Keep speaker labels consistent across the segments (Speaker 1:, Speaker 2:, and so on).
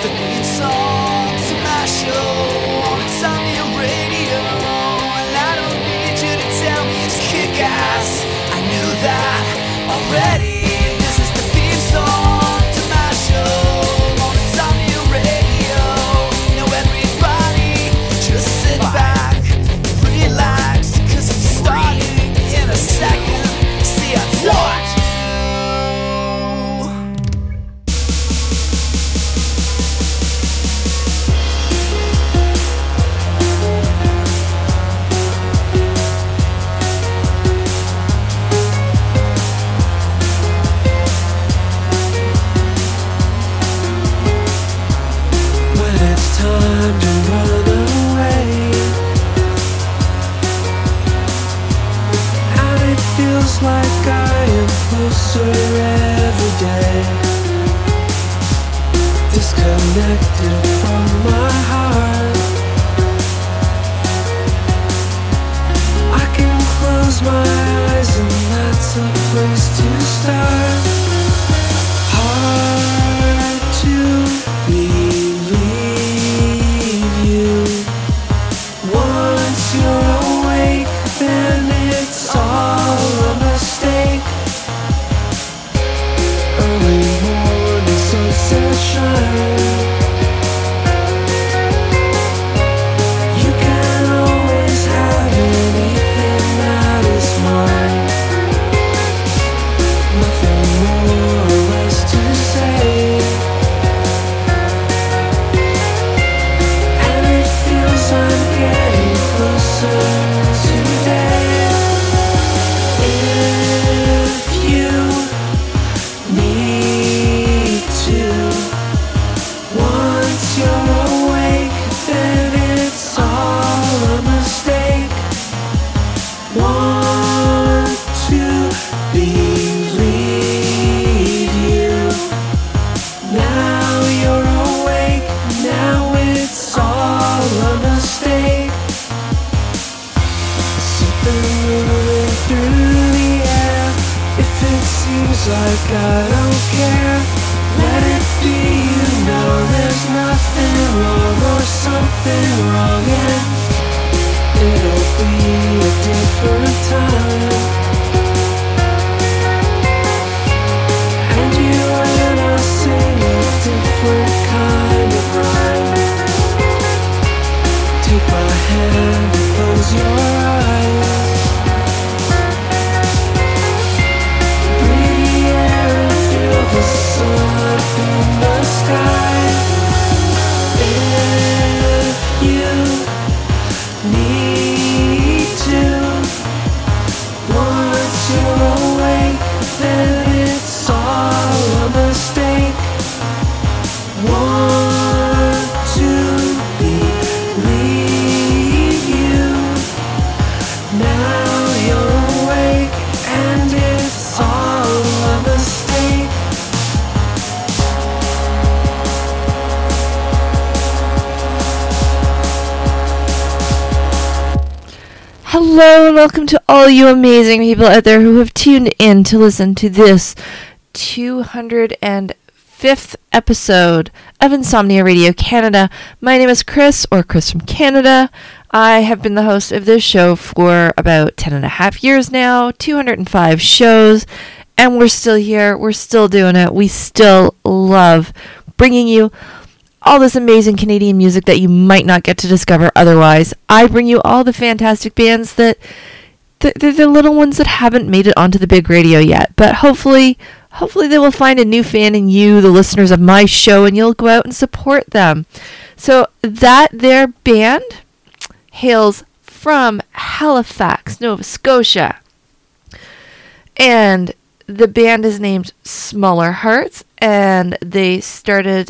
Speaker 1: Hello and welcome to all you amazing people out there who have tuned in to listen to this 205th episode of Insomnia Radio Canada. My name is Chris, or Chris from Canada. I have been the host of this show for about 10 and a half years now, 205 shows, and we're still here. We're still doing it. We still love bringing you all this amazing Canadian music that you might not get to discover otherwise. I bring you all the fantastic bands that they're the little ones that haven't made it onto the big radio yet. But hopefully they will find a new fan in you, the listeners of my show, and you'll go out and support them. So that their band hails from Halifax, Nova Scotia. And the band is named Smaller Hearts, and they started...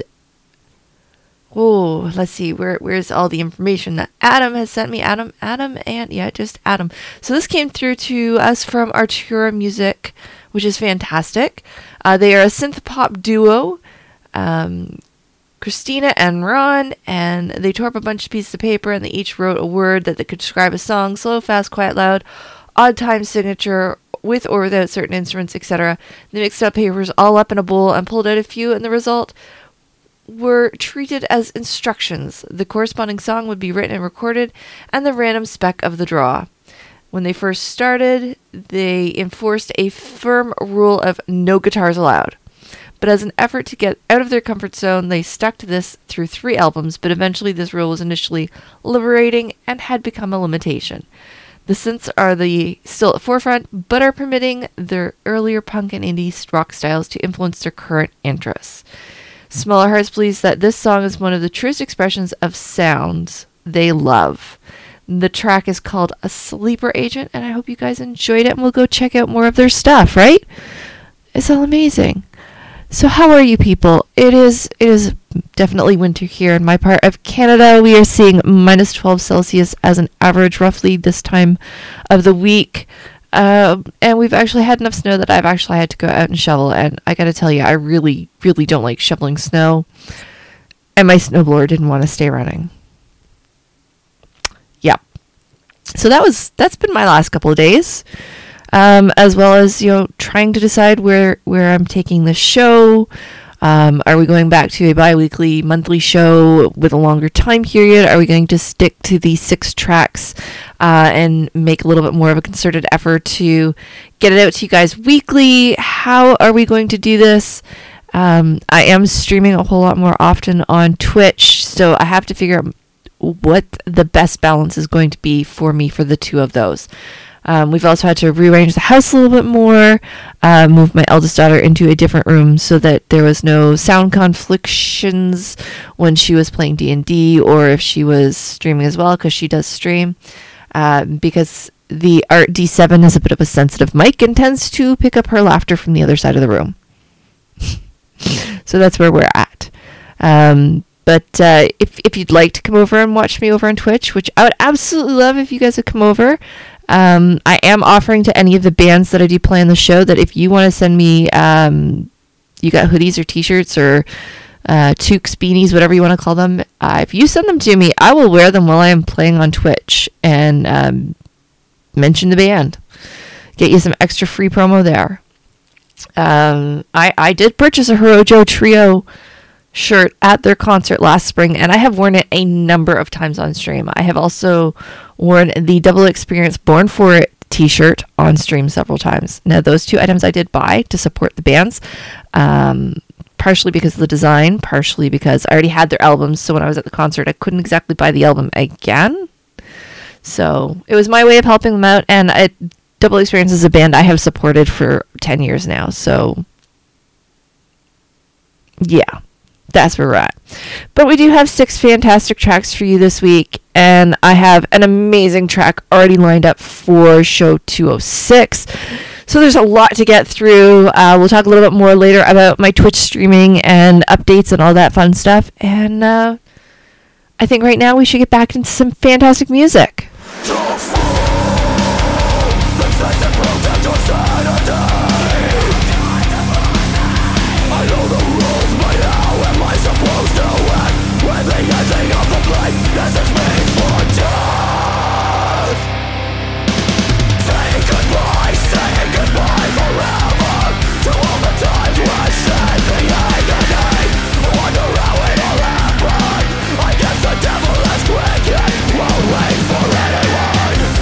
Speaker 1: Oh, let's see, where's all the information that Adam has sent me? Adam, just Adam. So this came through to us from Artura Music, which is fantastic. They are a synth pop duo, Christina and Ron, and they tore up a bunch of pieces of paper, and they each wrote a word that they could describe a song: slow, fast, quiet, loud, odd time signature, with or without certain instruments, etc. They mixed up papers all up in a bowl and pulled out a few, and the result were treated as instructions. The corresponding song would be written and recorded, and the random spec of the draw. When they first started, they enforced a firm rule of no guitars allowed. But as an effort to get out of their comfort zone, they stuck to this through 3 albums, but eventually this rule was initially liberating and had become a limitation. The synths are still at forefront, but are permitting their earlier punk and indie rock styles to influence their current interests. Smaller Hearts believes that this song is one of the truest expressions of sounds they love. The track is called A Sleeper Agent, and I hope you guys enjoyed it, and we'll go check out more of their stuff, right? It's all amazing. So how are you people? It is definitely winter here in my part of Canada. We are seeing minus 12 Celsius as an average roughly this time of the week. And we've actually had enough snow that I've actually had to go out and shovel. And I got to tell you, I really, really don't like shoveling snow. And my snowblower didn't want to stay running. Yeah. So that's been my last couple of days. As well as, trying to decide where I'm taking this show. Are we going back to a bi-weekly, monthly show with a longer time period? Are we going to stick to the 6 tracks and make a little bit more of a concerted effort to get it out to you guys weekly? How are we going to do this? I am streaming a whole lot more often on Twitch, so I have to figure out what the best balance is going to be for me for the 2 of those. We've also had to rearrange the house a little bit more, move my eldest daughter into a different room so that there was no sound conflictions when she was playing D&D or if she was streaming as well, because she does stream, because the Art D7 is a bit of a sensitive mic and tends to pick up her laughter from the other side of the room. So that's where we're at. But if you'd like to come over and watch me over on Twitch, which I would absolutely love if you guys would come over, I am offering to any of the bands that I do play on the show that if you want to send me, you got hoodies or t-shirts or toques, beanies, whatever you want to call them, if you send them to me, I will wear them while I am playing on Twitch and mention the band. Get you some extra free promo there. I did purchase a Hirojo Trio shirt at their concert last spring, and I have worn it a number of times on stream. I have also worn the Double Experience Born For It t-shirt on stream several times. Now, those 2 items I did buy to support the bands, partially because of the design, partially because I already had their albums, so when I was at the concert, I couldn't exactly buy the album again. So it was my way of helping them out, and Double Experience is a band I have supported for 10 years now, so yeah. That's where we're at. But we do have 6 fantastic tracks for you this week, and I have an amazing track already lined up for show 206. So there's a lot to get through. We'll talk a little bit more later about my Twitch streaming and updates and all that fun stuff. And I think right now we should get back into some fantastic music.
Speaker 2: The devil is quick, it won't wait for anyone.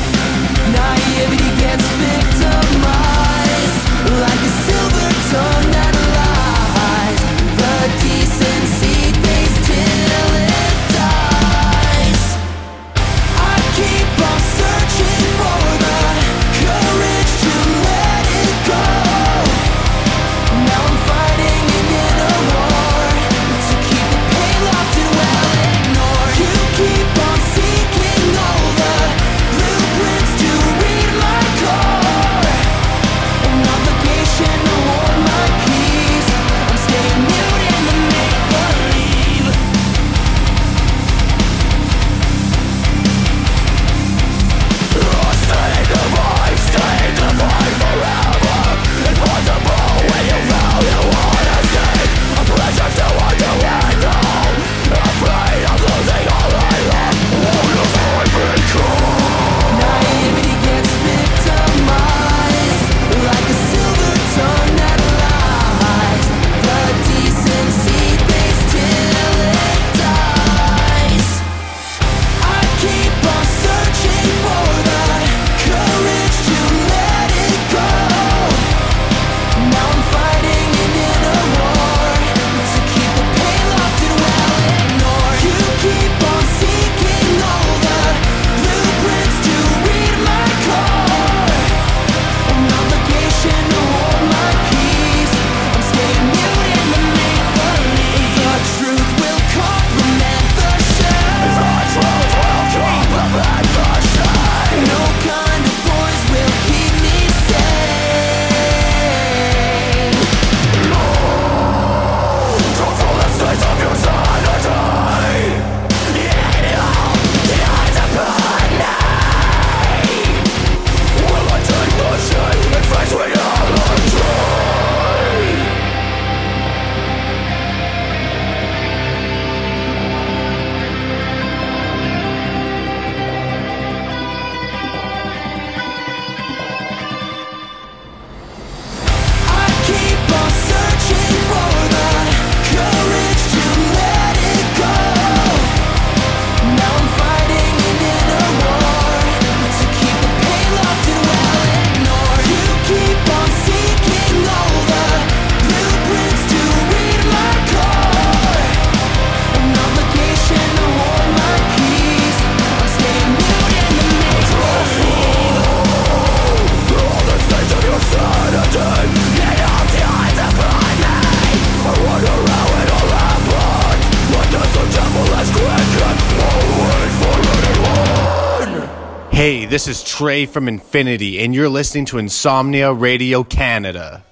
Speaker 2: this is Trey from Infinity, and you're listening to Insomnia Radio Canada.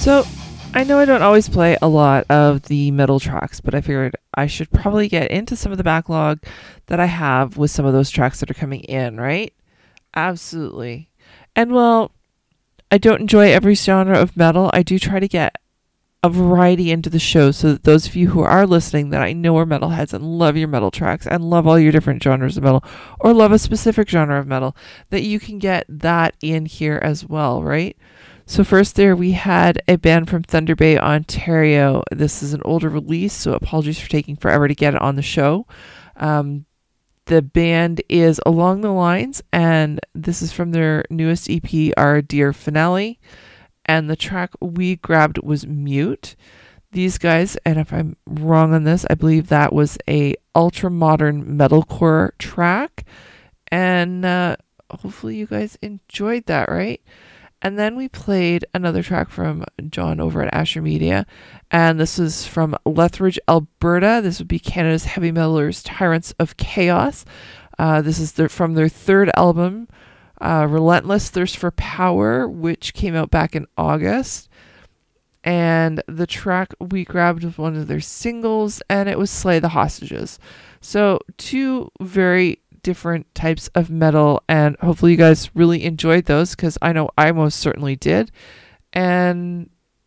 Speaker 1: So, I know I don't always play a lot of the metal tracks, but I figured I should probably get into some of the backlog that I have with some of those tracks that are coming in, right? Absolutely. And well, I don't enjoy every genre of metal. I do try to get a variety into the show so that those of you who are listening that I know are metalheads and love your metal tracks and love all your different genres of metal or love a specific genre of metal, that you can get that in here as well, right? So first there we had a band from Thunder Bay, Ontario. This is an older release, so apologies for taking forever to get it on the show. The band is Along the Lines, and this is from their newest EP, Our Dear Finale. And the track we grabbed was Mute. These guys, and if I'm wrong on this, I believe that was a ultra-modern metalcore track. And hopefully you guys enjoyed that, right? And then we played another track from John over at Asher Media. And this is from Lethbridge, Alberta. This would be Canada's heavy metalers, Tyrants of Chaos. This is from their third album, Relentless Thirst for Power, which came out back in August. And the track we grabbed was one of their singles, and it was Slay the Hostages. So two very different types of metal, and hopefully you guys really enjoyed those, because I know I most certainly did. And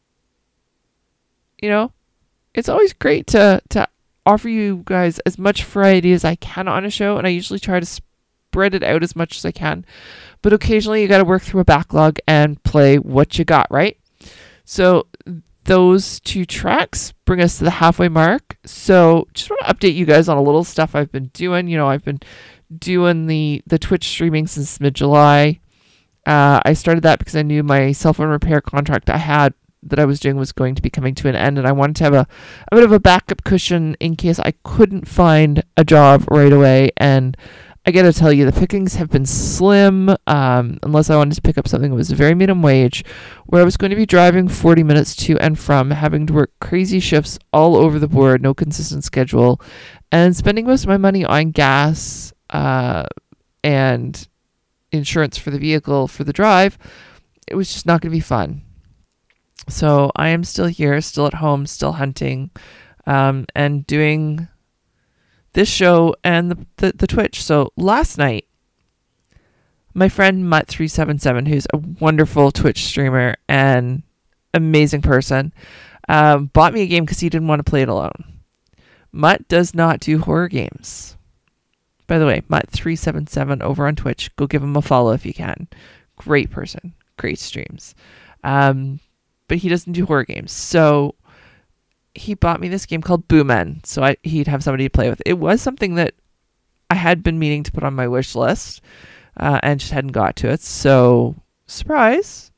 Speaker 1: you know, it's always great to offer you guys as much variety as I can on a show, and I usually try to spread it out as much as I can, but occasionally you got to work through a backlog and play what you got, right? So those two tracks bring us to the halfway mark. So just want to update you guys on a little stuff I've been doing. You know, I've been doing the Twitch streaming since mid-July. I started that because I knew my cell phone repair contract that I was doing was going to be coming to an end, and I wanted to have a bit of a backup cushion in case I couldn't find a job right away. And I gotta tell you, the pickings have been slim, unless I wanted to pick up something that was very minimum wage, where I was going to be driving 40 minutes to and from, having to work crazy shifts all over the board, no consistent schedule, and spending most of my money on gas and insurance for the vehicle for the drive. It was just not going to be fun. So I am still here, still at home, still hunting, and doing this show and the Twitch. So last night, my friend Mutt377, who's a wonderful Twitch streamer and amazing person, bought me a game because he didn't want to play it alone. Mutt does not do horror games. By the way, Mutt377 over on Twitch. Go give him a follow if you can. Great person. Great streams. But he doesn't do horror games. So he bought me this game called Boomen. So he'd have somebody to play with. It was something that I had been meaning to put on my wish list and just hadn't got to it. So, surprise.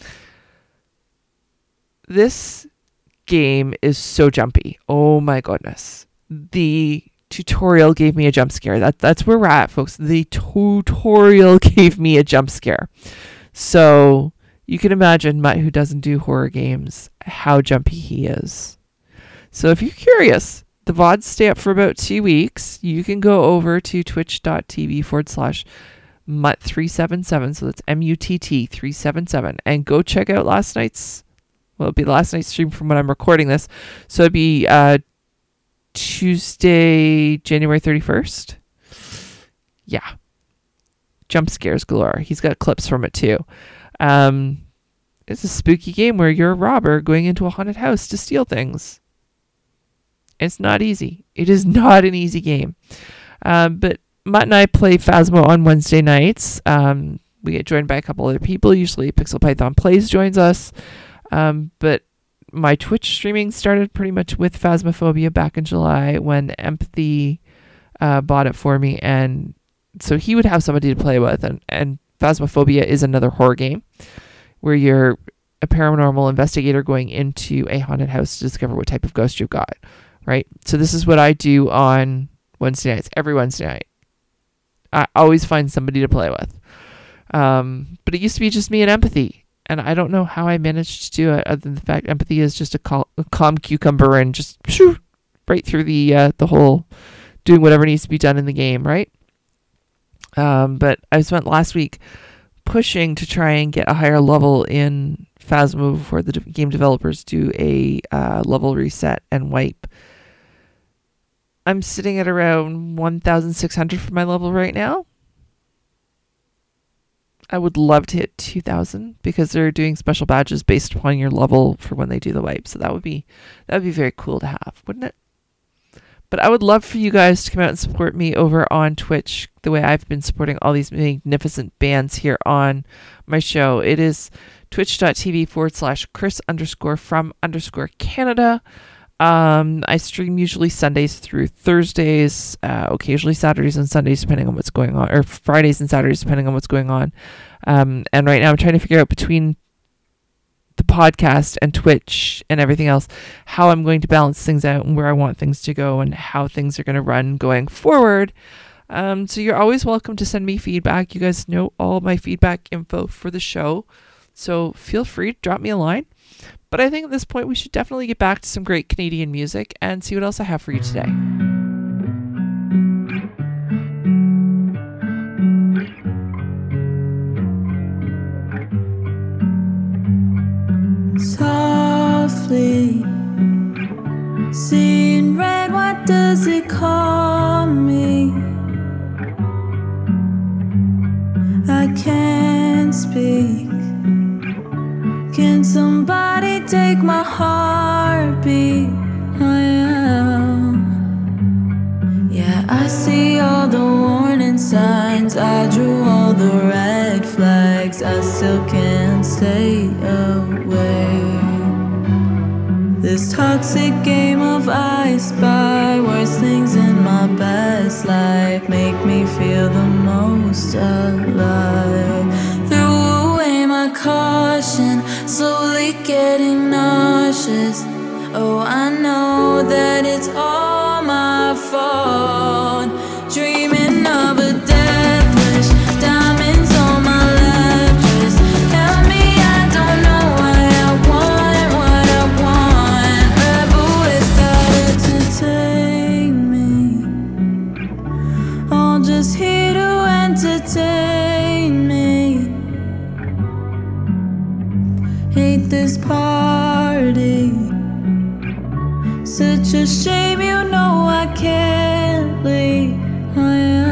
Speaker 1: This game is so jumpy. Oh my goodness. The tutorial gave me a jump scare. That's where we're at, folks. The tutorial gave me a jump scare. So you can imagine Mutt, who doesn't do horror games, how jumpy he is. So if you're curious, the VODs stay up for about 2 weeks. You can go over to twitch.tv/Mutt377. So that's MUTT377, and go check out last night's stream from when I'm recording this. So it'd be Tuesday, January 31st. Yeah. Jump scares galore. He's got clips from it too. It's a spooky game where you're a robber going into a haunted house to steal things. It's not easy. It is not an easy game. But Mutt and I play Phasmo on Wednesday nights. We get joined by a couple other people. Usually Pixel Python Plays joins us. But my Twitch streaming started pretty much with Phasmophobia back in July when Empathy bought it for me. And so he would have somebody to play with. And Phasmophobia is another horror game where you're a paranormal investigator going into a haunted house to discover what type of ghost you've got, right? So this is what I do on Wednesday nights, every Wednesday night. I always find somebody to play with. But it used to be just me and Empathy. And I don't know how I managed to do it, other than the fact Empathy is just a calm cucumber and just right through the whole doing whatever needs to be done in the game, right? But I spent last week pushing to try and get a higher level in Phasmo before the game developers do a level reset and wipe. I'm sitting at around 1,600 for my level right now. I would love to hit 2,000 because they're doing special badges based upon your level for when they do the wipe. So that would be very cool to have, wouldn't it? But I would love for you guys to come out and support me over on Twitch the way I've been supporting all these magnificent bands here on my show. It is twitch.tv/Chris_from_Canada. I stream usually Sundays through Thursdays, occasionally Saturdays and Sundays depending on what's going on, or Fridays and Saturdays depending on what's going on. And right now I'm trying to figure out between the podcast and Twitch and everything else how I'm going to balance things out and where I want things to go and how things are going to run going forward. So you're always welcome to send me feedback. You guys know all my feedback info for the show, so feel free to drop me a line. But I think at this point we should definitely get back to some great Canadian music and see what else I have for you today.
Speaker 3: Softly, seeing red, what does it call me? I can't speak. Can somebody take my heartbeat? Oh, yeah, I see all the warning signs. I drew all the red flags. I still can't stay away. This toxic game of I spy worst things in my best life make me feel the most alive. Threw away my caution, slowly getting nauseous. Oh, I know that it's all my fault. Dreaming of a death wish, diamonds on my left wrist. Tell me I don't know why I want what I want. Rebel without entertain me. All just here to entertain me. Hate this party. Such a shame, you know I can't leave. Oh,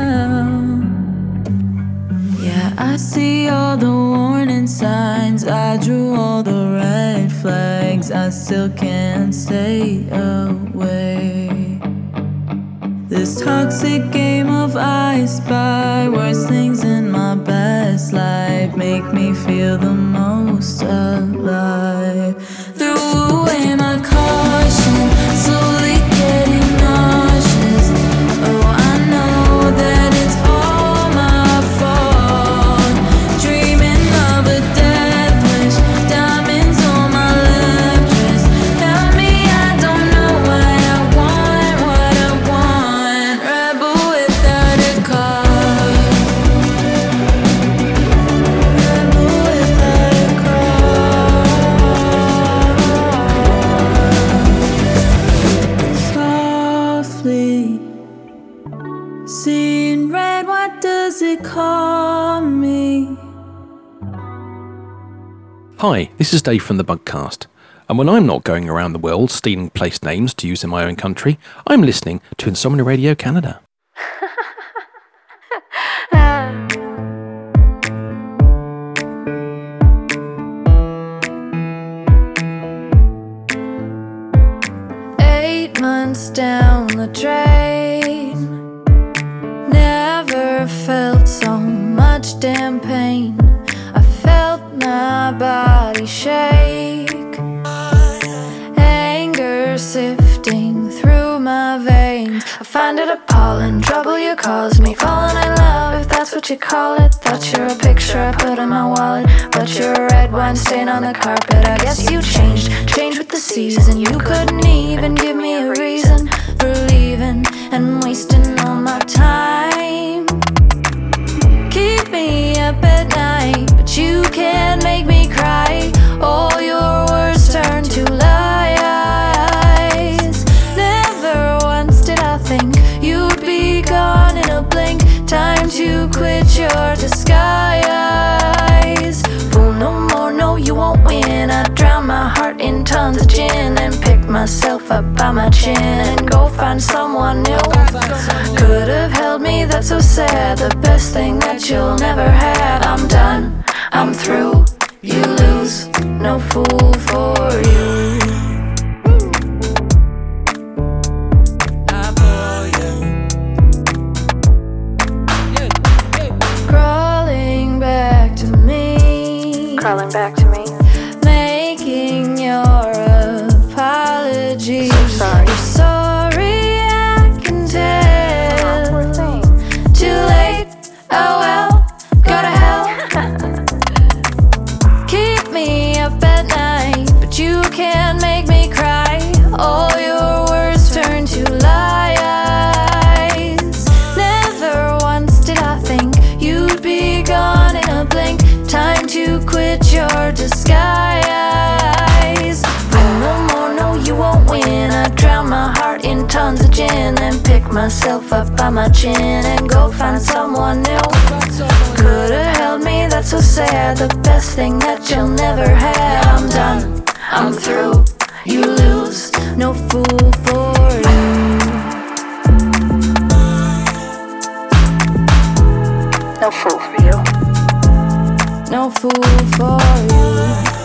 Speaker 3: yeah, I see all the warning signs. I drew all the red flags. I still can't stay away. This toxic game of I spy worst things in my best life make me feel the most alive. Threw away my caution, slowly getting nauseous. Oh, I know that it's all my fault. Dreaming of a death wish, diamonds on my left wrist. Tell me I don't know why I want what I want. Rebel without a cause. Rebel without a cause. Softly, seeing red, what does it call me?
Speaker 4: Hi, this is Dave from the Bugcast, and when I'm not going around the world stealing place names to use in my own country, I'm listening to Insomnia Radio Canada.
Speaker 3: Down the drain, never felt so much damn pain. I felt my body shake, anger sifting through my veins. I find it appalling, trouble you cause me, falling in love if that's what you call it. Thought you're a picture I put in my wallet, but you're a red wine stain on the carpet. I guess you changed with the season. You couldn't even give me a reason for leaving and wasting all my time. Keep me up at night, but you can't make me cry. All your words turn to lies. Never once did I think you'd be gone in a blink. Time to quit your disguise. myself up by my chin and go find someone new. Could have held me, that's so sad. The best thing that you'll never have. I'm done, I'm through. You lose, no fool for you. Crawling back to me, crawling back to me, making your apology. So sorry. You're sorry, I can tell. Too late, oh well, go to hell. Keep me up at night, but you can't make me cry. All your words turn to lies. Never once did I think you'd be gone in a blink. Time to quit your disguise. No more, no, you won't win. I drown my heart in tons of gin, then pick myself up by my chin and go find someone new. Could've held me, that's so sad. The best thing that you'll never have. I'm done, I'm through. You lose, no fool for you. No fool for you. No fool for you.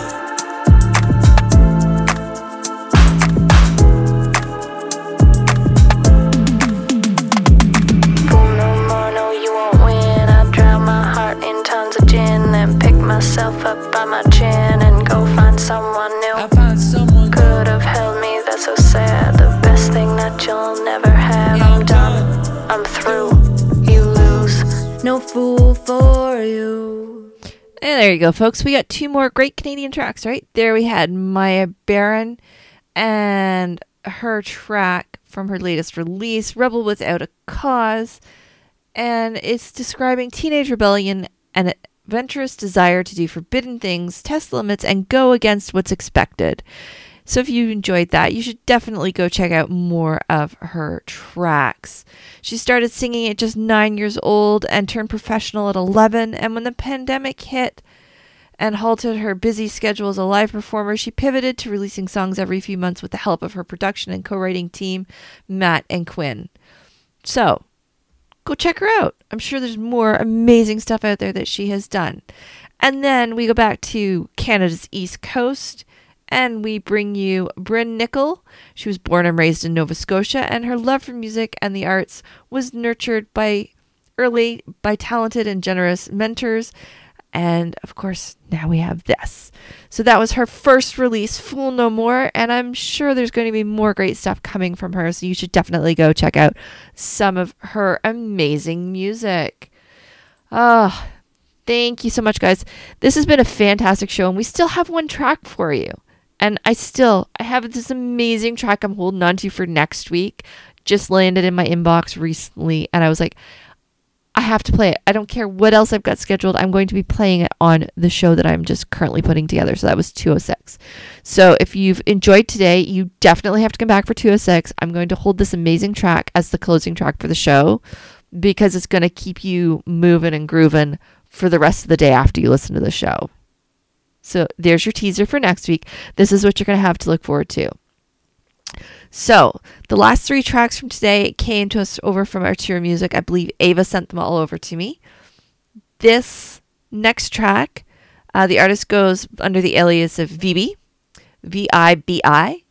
Speaker 3: Myself up by my chin and go find someone new. Could have held me, that's so sad. The best thing that you'll never have. I'm done, I'm through. You lose, no fool for you.
Speaker 1: And there you go, folks. We got two more great Canadian tracks, right? There we had Maya Baron and her track from her latest release, Rebel Without a Cause. And it's describing teenage rebellion and adventurous desire to do forbidden things, test limits, and go against what's expected. So if you enjoyed that, you should definitely go check out more of her tracks. She started singing at just 9 years old and turned professional at 11. And when the pandemic hit and halted her busy schedule as a live performer, she pivoted to releasing songs every few months with the help of her production and co-writing team, Matt and Quinn. So go check her out. I'm sure there's more amazing stuff out there that she has done. And then we go back to Canada's East Coast and we bring you Bryn Nicol. She was born and raised in Nova Scotia, and her love for music and the arts was nurtured by talented and generous mentors. And of course, now we have this. So that was her first release, Fool No More. And I'm sure there's going to be more great stuff coming from her. So you should definitely go check out some of her amazing music. Oh, thank you so much, guys. This has been a fantastic show. And we still have one track for you. And I have this amazing track I'm holding on to for next week. Just landed in my inbox recently. And I was like, I have to play it. I don't care what else I've got scheduled. I'm going to be playing it on the show that I'm just currently putting together. So that was 206. So if you've enjoyed today, you definitely have to come back for 206. I'm going to hold this amazing track as the closing track for the show because it's going to keep you moving and grooving for the rest of the day after you listen to the show. So there's your teaser for next week. This is what you're going to have to look forward to. So, the last three tracks from today came to us over from Artura Music. I believe Ava sent them all over to me. This next track, the artist goes under the alias of Vibi, V-I-B-I.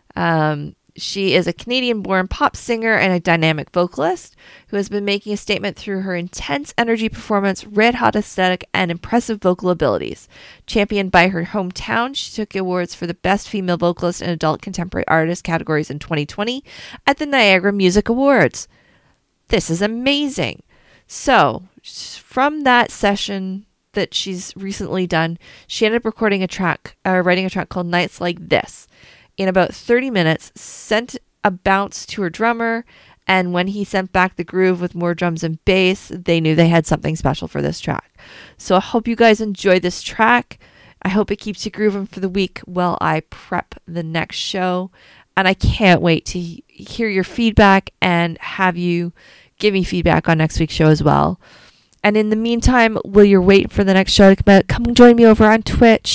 Speaker 1: She is a Canadian-born pop singer and a dynamic vocalist who has been making a statement through her intense energy performance, red-hot aesthetic, and impressive vocal abilities. Championed by her hometown, she took awards for the Best Female Vocalist and Adult Contemporary Artist categories in 2020 at the Niagara Music Awards. This is amazing. So, from that session that she's recently done, she ended up writing a track called Nights Like This. In about 30 minutes, sent a bounce to her drummer, and when he sent back the groove with more drums and bass, they knew they had something special for this track. So I hope you guys enjoy this track. I hope it keeps you grooving for the week while I prep the next show, and I can't wait to hear your feedback and have you give me feedback on next week's show as well. And in the meantime, while you're waiting for the next show to come out, come join me over on Twitch,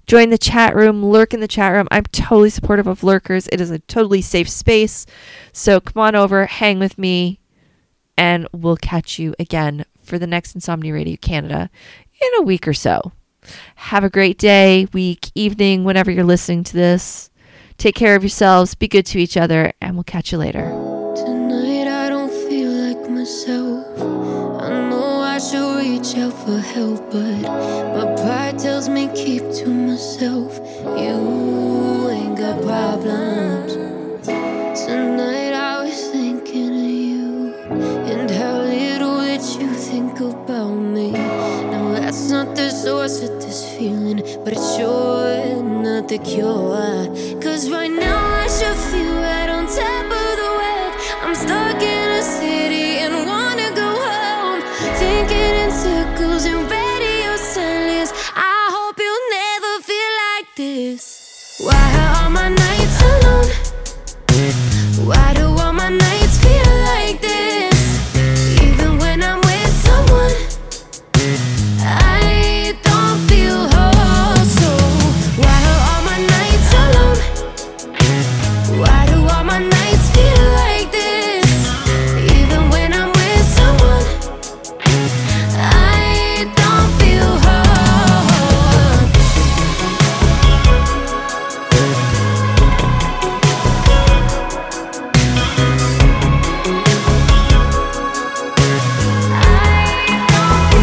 Speaker 1: Join the chat room, lurk in the chat room. I'm totally supportive of lurkers. It is a totally safe space. So come on over, hang with me, and we'll catch you again for the next Insomnia Radio Canada in a week or so. Have a great day, week, evening, whenever you're listening to this. Take care of yourselves, be good to each other, and we'll catch you later.
Speaker 3: Tonight I don't feel like myself. I know I should reach out for help, but my pride tells me keep to myself. You ain't got problems. Tonight I was thinking of you and how little that you think about me. Now that's not the source of this feeling, but it's sure not the cure. Cause right now I should feel right on top of the world. I'm stuck in a city and wanna go home, thinking in circles and radio silence. I hope you'll never feel like this. Why are my nights alone? Why do all my nights feel like this? Even when I'm with someone, I don't feel whole. So why are all my nights alone? Why do all my nights feel like this? Even when I'm with someone, I don't feel whole.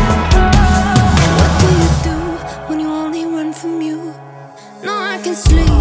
Speaker 3: What do you do when you only run from you? No, I can sleep